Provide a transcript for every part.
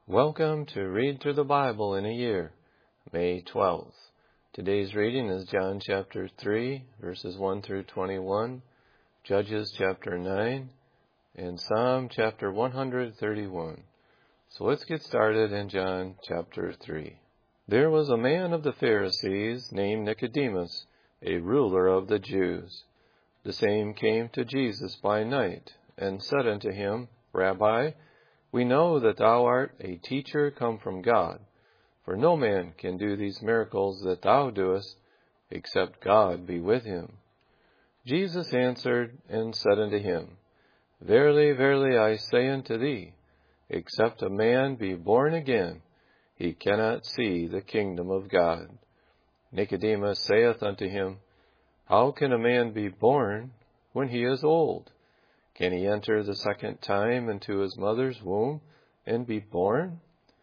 Welcome to Read Through the Bible in a Year, May 12th. Today's reading is John chapter 3, verses 1 through 21, Judges chapter 9, and Psalm chapter 131. So let's get started in John chapter 3. There was a man of the Pharisees named Nicodemus, a ruler of the Jews. The same came to Jesus by night, and said unto him, Rabbi, we know that thou art a teacher come from God, for no man can do these miracles that thou doest, except God be with him. Jesus answered and said unto him, Verily, verily, I say unto thee, except a man be born again, he cannot see the kingdom of God. Nicodemus saith unto him, How can a man be born when he is old? Can he enter the second time into his mother's womb and be born?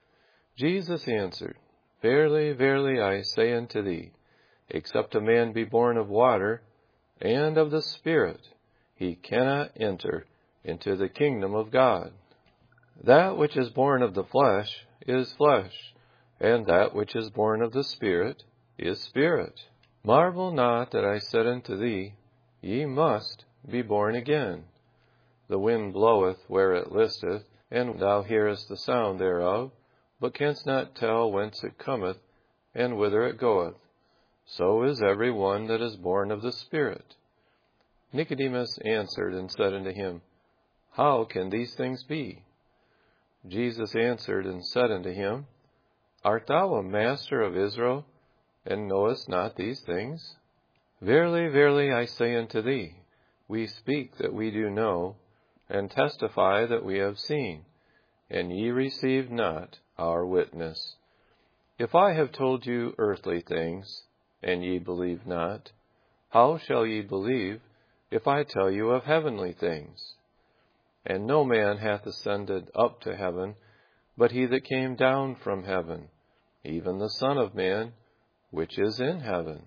Jesus answered, Verily, verily, I say unto thee, except a man be born of water and of the Spirit, he cannot enter into the kingdom of God. That which is born of the flesh is flesh, and that which is born of the Spirit is spirit. Marvel not that I said unto thee, Ye must be born again. The wind bloweth where it listeth, and thou hearest the sound thereof, but canst not tell whence it cometh, and whither it goeth. So is every one that is born of the Spirit. Nicodemus answered and said unto him, How can these things be? Jesus answered and said unto him, Art thou a master of Israel, and knowest not these things? Verily, verily, I say unto thee, we speak that we do know, and testify that we have seen, and ye receive not our witness. If I have told you earthly things, and ye believe not, how shall ye believe if I tell you of heavenly things? And no man hath ascended up to heaven, but he that came down from heaven, even the Son of Man, which is in heaven.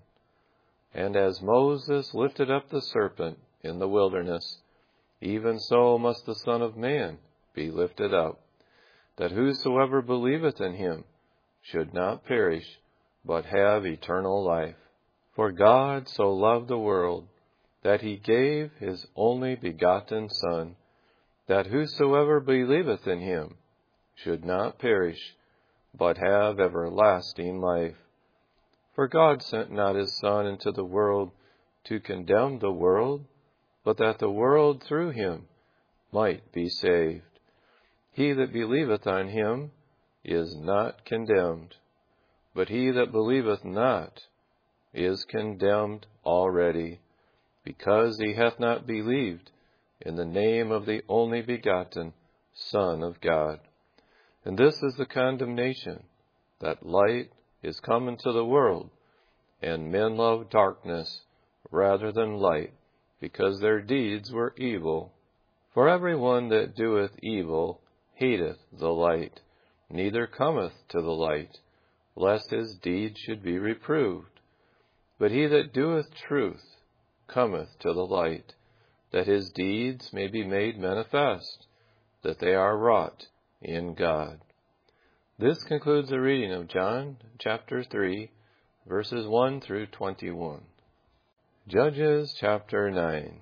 And as Moses lifted up the serpent in the wilderness, even so must the Son of Man be lifted up, that whosoever believeth in him should not perish, but have eternal life. For God so loved the world, that he gave his only begotten Son, that whosoever believeth in him should not perish, but have everlasting life. For God sent not his Son into the world to condemn the world, but that the world through him might be saved. He that believeth on him is not condemned, but he that believeth not is condemned already, because he hath not believed in the name of the only begotten Son of God. And this is the condemnation, that light is come into the world, and men love darkness rather than light, because their deeds were evil. For every one that doeth evil hateth the light, neither cometh to the light, lest his deeds should be reproved. But he that doeth truth cometh to the light, that his deeds may be made manifest, that they are wrought in God. This concludes the reading of John chapter 3, verses 1 through 21. Judges chapter 9.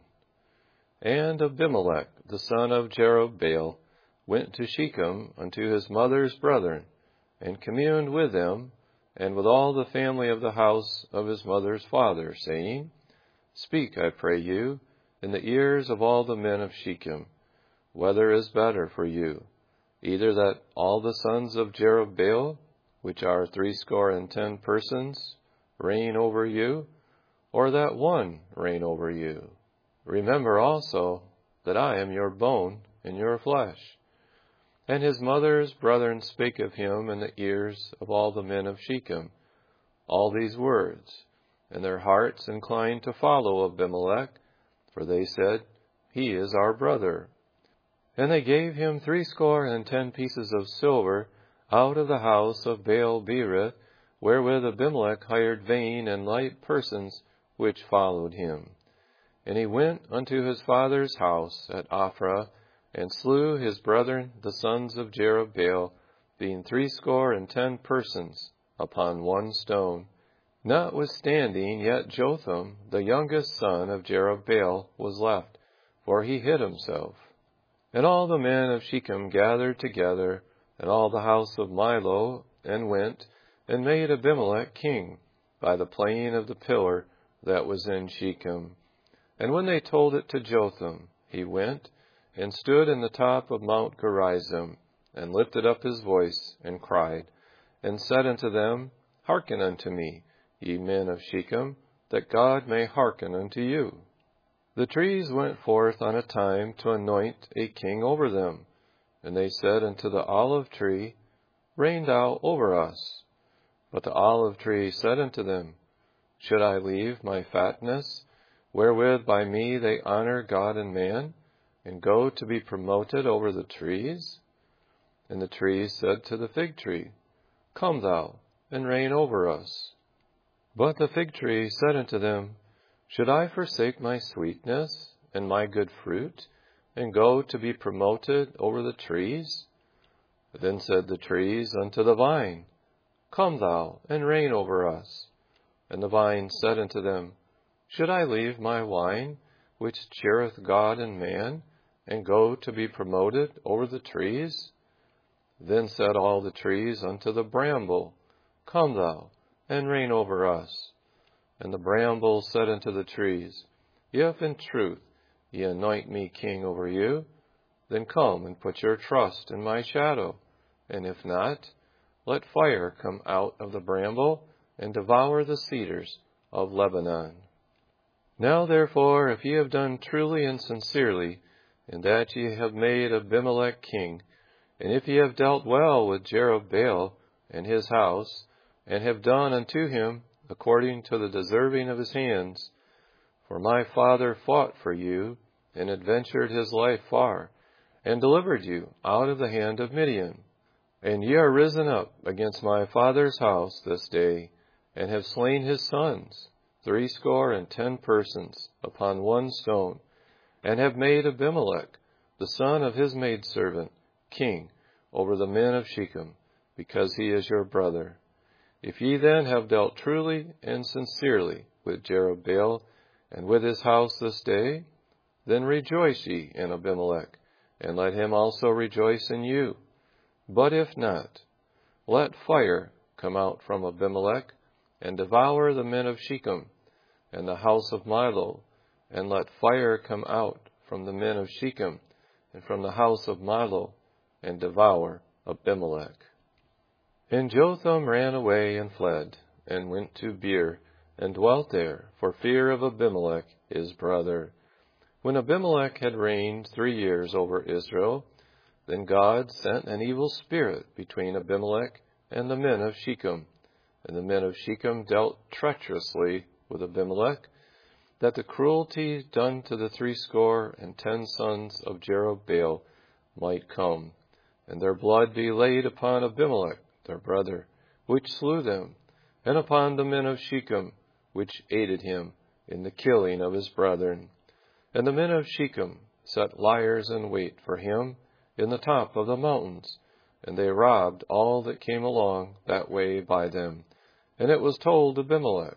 And Abimelech, the son of Jerubbaal, went to Shechem unto his mother's brethren, and communed with them, and with all the family of the house of his mother's father, saying, Speak, I pray you, in the ears of all the men of Shechem, whether is better for you, either that all the sons of Jerubbaal, which are 70 persons, reign over you, or that one reign over you. Remember also that I am your bone and your flesh. And his mother's brethren spake of him in the ears of all the men of Shechem all these words, and their hearts inclined to follow Abimelech, for they said, He is our brother. And they gave him 70 pieces of silver out of the house of Baal-berith, wherewith Abimelech hired vain and light persons, which followed him. And he went unto his father's house at Ophrah, and slew his brethren the sons of Jerubbaal, being 70 persons upon one stone. Notwithstanding, yet Jotham, the youngest son of Jerubbaal, was left, for he hid himself. And all the men of Shechem gathered together, and all the house of Milo, and went, and made Abimelech king, by the playing of the pillar that was in Shechem. And when they told it to Jotham, he went, and stood in the top of Mount Gerizim, and lifted up his voice, and cried, and said unto them, Hearken unto me, ye men of Shechem, that God may hearken unto you. The trees went forth on a time to anoint a king over them. And they said unto the olive tree, Reign thou over us. But the olive tree said unto them, Should I leave my fatness, wherewith by me they honor God and man, and go to be promoted over the trees? And the trees said to the fig tree, Come thou, and reign over us. But the fig tree said unto them, Should I forsake my sweetness and my good fruit, and go to be promoted over the trees? Then said the trees unto the vine, Come thou, and reign over us. And the vine said unto them, Should I leave my wine, which cheereth God and man, and go to be promoted over the trees? Then said all the trees unto the bramble, Come thou, and reign over us. And the bramble said unto the trees, If in truth ye anoint me king over you, then come and put your trust in my shadow. And if not, let fire come out of the bramble, and devour the cedars of Lebanon. Now therefore, if ye have done truly and sincerely, in that ye have made Abimelech king, and if ye have dealt well with Jerubbaal and his house, and have done unto him according to the deserving of his hands, for my father fought for you, and adventured his life far, and delivered you out of the hand of Midian. And ye are risen up against my father's house this day, and have slain his sons, 70 persons, upon one stone, and have made Abimelech, the son of his maidservant, king over the men of Shechem, because he is your brother. If ye then have dealt truly and sincerely with Jerubbaal and with his house this day, then rejoice ye in Abimelech, and let him also rejoice in you. But if not, let fire come out from Abimelech, and devour the men of Shechem, and the house of Milo, and let fire come out from the men of Shechem, and from the house of Milo, and devour Abimelech. And Jotham ran away and fled, and went to Beer, and dwelt there, for fear of Abimelech his brother. When Abimelech had reigned 3 years over Israel, then God sent an evil spirit between Abimelech and the men of Shechem. And the men of Shechem dealt treacherously with Abimelech, that the cruelty done to the 70 sons of Jerubbaal might come, and their blood be laid upon Abimelech their brother, which slew them, and upon the men of Shechem, which aided him in the killing of his brethren. And the men of Shechem set liers in wait for him in the top of the mountains, and they robbed all that came along that way by them. And it was told Abimelech.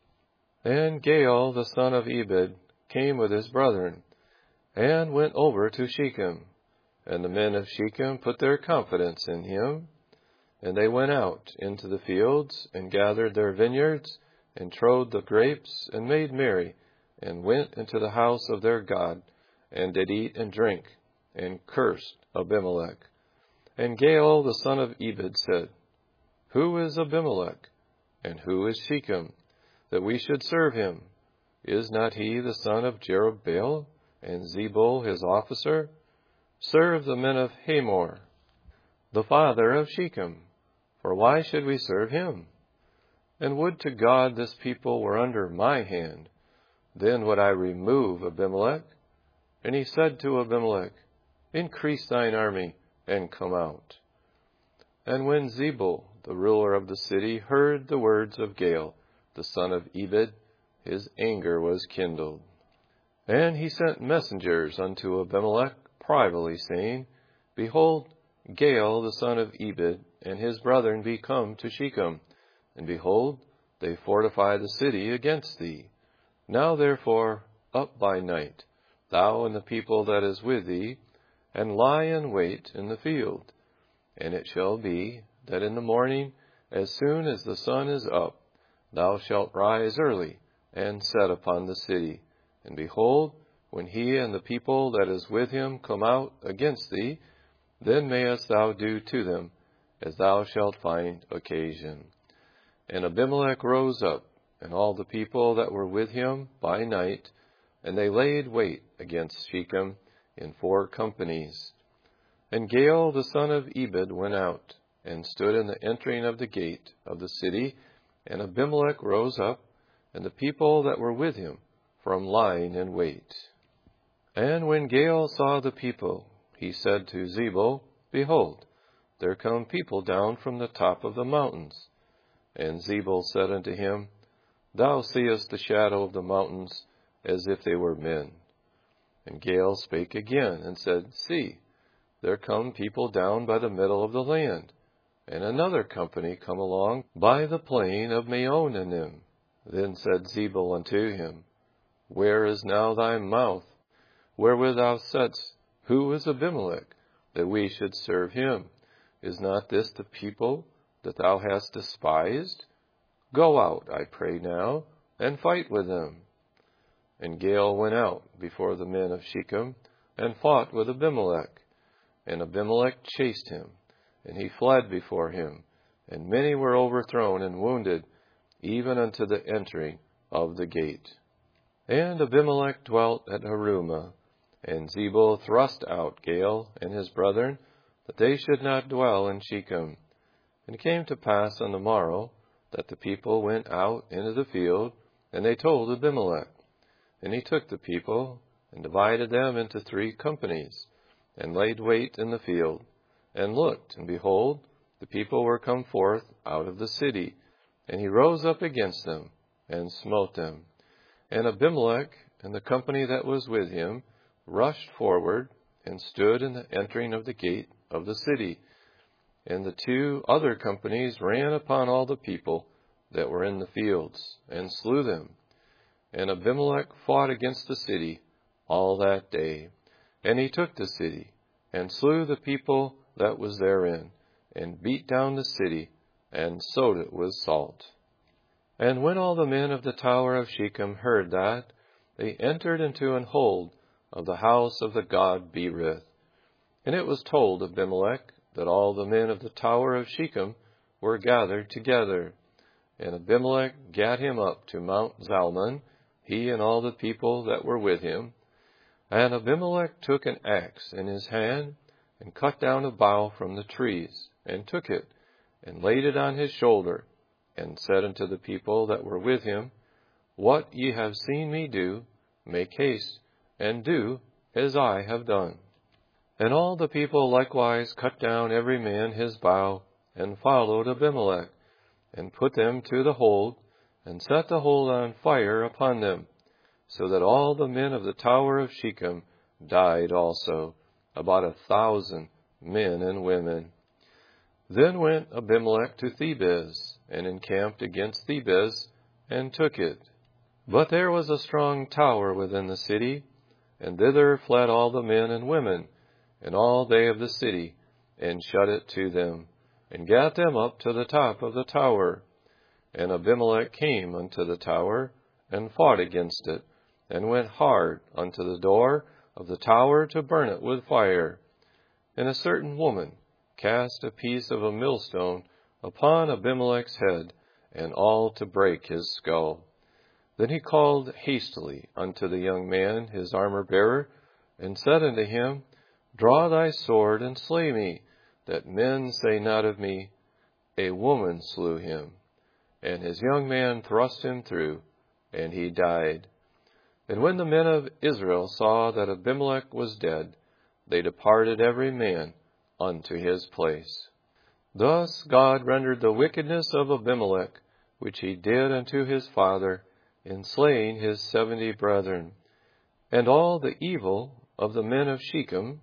And Gaal the son of Ebed came with his brethren, and went over to Shechem. And the men of Shechem put their confidence in him. And they went out into the fields, and gathered their vineyards, and trode the grapes, and made merry, and went into the house of their God, and did eat and drink, and cursed Abimelech. And Gaal the son of Ebed said, Who is Abimelech, and who is Shechem, that we should serve him? Is not he the son of Jerubbaal, and Zebul his officer? Serve the men of Hamor, the father of Shechem, for why should we serve him? And would to God this people were under my hand, then would I remove Abimelech. And he said to Abimelech, Increase thine army, and come out. And when Zebul, the ruler of the city, heard the words of Gaal, the son of Ebed, his anger was kindled. And he sent messengers unto Abimelech privately, saying, Behold, Gaal the son of Ebed and his brethren be come to Shechem, and behold, they fortify the city against thee. Now therefore up by night, thou and the people that is with thee, and lie in wait in the field. And it shall be that in the morning, as soon as the sun is up, thou shalt rise early, and set upon the city. And behold, when he and the people that is with him come out against thee, then mayest thou do to them as thou shalt find occasion. And Abimelech rose up, and all the people that were with him by night, and they laid wait against Shechem in 4 companies. And Gaal the son of Ebed went out, and stood in the entering of the gate of the city, and Abimelech rose up, and the people that were with him, from lying in wait. And when Gaal saw the people, he said to Zebul, Behold, there come people down from the top of the mountains. And Zebul said unto him, Thou seest the shadow of the mountains, as if they were men. And Gaal spake again, and said, See, there come people down by the middle of the land, and another company come along by the plain of Meonanim. Then said Zebul unto him, Where is now thy mouth, wherewith thou saidst, Who is Abimelech, that we should serve him? Is not this the people that thou hast despised? Go out, I pray now, and fight with them. And Gaal went out before the men of Shechem, and fought with Abimelech. And Abimelech chased him, and he fled before him, and many were overthrown and wounded, even unto the entering of the gate. And Abimelech dwelt at Harumah, and Zebul thrust out Gaal and his brethren, that they should not dwell in Shechem. And it came to pass on the morrow, that the people went out into the field, and they told Abimelech. And he took the people, and divided them into 3 companies, and laid wait in the field, and looked, and behold, the people were come forth out of the city. And he rose up against them, and smote them. And Abimelech and the company that was with him rushed forward, and stood in the entering of the gate of the city. And the 2 other companies ran upon all the people that were in the fields, and slew them. And Abimelech fought against the city all that day. And he took the city, and slew the people that was therein, and beat down the city, and sowed it with salt. And when all the men of the tower of Shechem heard that, they entered into an hold of the house of the god Berith. And it was told Abimelech that all the men of the tower of Shechem were gathered together. And Abimelech gat him up to Mount Zalmon, he and all the people that were with him. And Abimelech took an axe in his hand, and cut down a bough from the trees, and took it, and laid it on his shoulder, and said unto the people that were with him, What ye have seen me do, make haste, and do as I have done. And all the people likewise cut down every man his bough, and followed Abimelech, and put them to the hold, and set the hold on fire upon them, so that all the men of the tower of Shechem died also, about 1,000 men and women. Then went Abimelech to Thebez, and encamped against Thebez, and took it. But there was a strong tower within the city, and thither fled all the men and women, and all they of the city, and shut it to them, and gat them up to the top of the tower. And Abimelech came unto the tower, and fought against it, and went hard unto the door of the tower to burn it with fire. And a certain woman cast a piece of a millstone upon Abimelech's head, and all to break his skull. Then he called hastily unto the young man his armor-bearer, and said unto him, Draw thy sword, and slay me, that men say not of me, A woman slew him. And his young man thrust him through, and he died. And when the men of Israel saw that Abimelech was dead, they departed every man unto his place. Thus God rendered the wickedness of Abimelech, which he did unto his father, in slaying his 70 brethren. And all the evil of the men of Shechem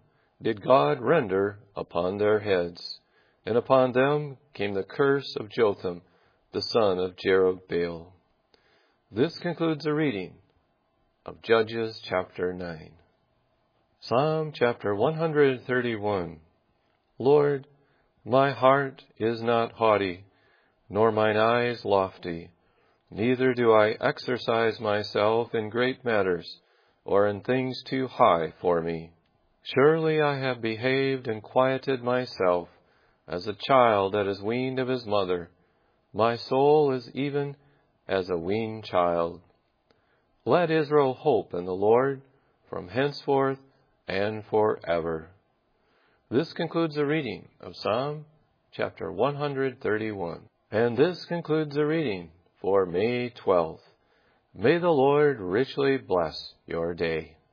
did God render upon their heads, and upon them came the curse of Jotham, the son of Jerubbaal. This concludes the reading of Judges chapter 9. Psalm chapter 131. Lord, my heart is not haughty, nor mine eyes lofty, neither do I exercise myself in great matters, or in things too high for me. Surely I have behaved and quieted myself, as a child that is weaned of his mother. My soul is even as a weaned child. Let Israel hope in the Lord from henceforth and forever. This concludes the reading of Psalm chapter 131. And this concludes the reading for May 12th. May the Lord richly bless your day.